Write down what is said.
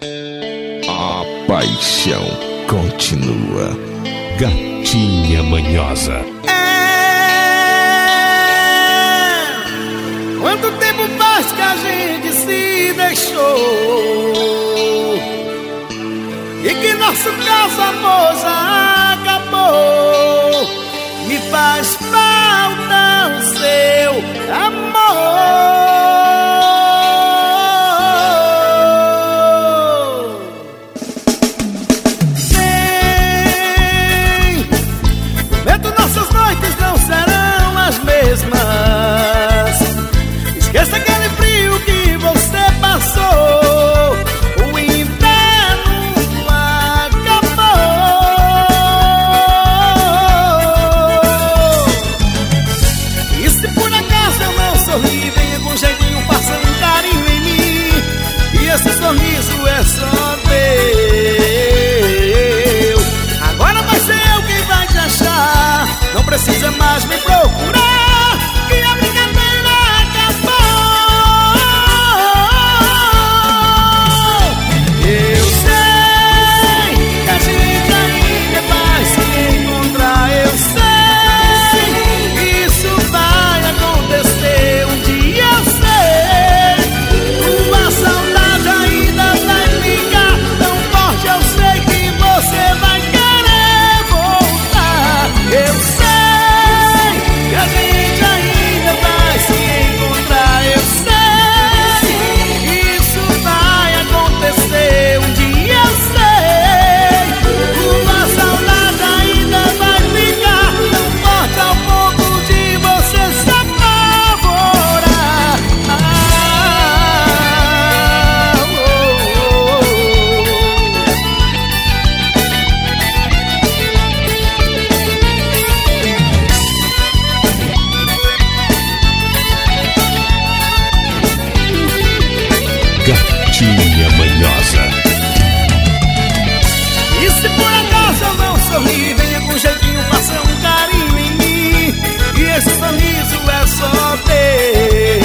A paixão continua. Gatinha Manhosa. Quanto tempo faz que a gente se deixou e que nosso caso, amor, já acabou. Me faz falta o seu amor. Sim, prometo nossas noites não serão as mesmas. Esqueça aquele frio que você passou. O inverno acabou. E se por acaso eu não sorri, venha com jeitinho, faça um carinho em mim. E esse sorriso é só teu. Agora vai ser eu quem vai te achar. Não precisa mais me procurar, que a brincadeira acabou. Eu sei que a gente ainda vai se encontrar. Eu sei, isso vai acontecer um dia. Eu sei, uma saudade ainda vai ficar tão forte. Eu sei que você vai querer voltar. Eu sei que a gente ainda vai se encontrar. Eu sei, isso vai acontecer um dia. Eu sei, uma saudade ainda vai ficar tão forte ao ponto de você se apavorar. Gatinha Manhosa. E se por acaso eu não sorri, venha com jeitinho, faça um carinho em mim. E esse sorriso é só teu.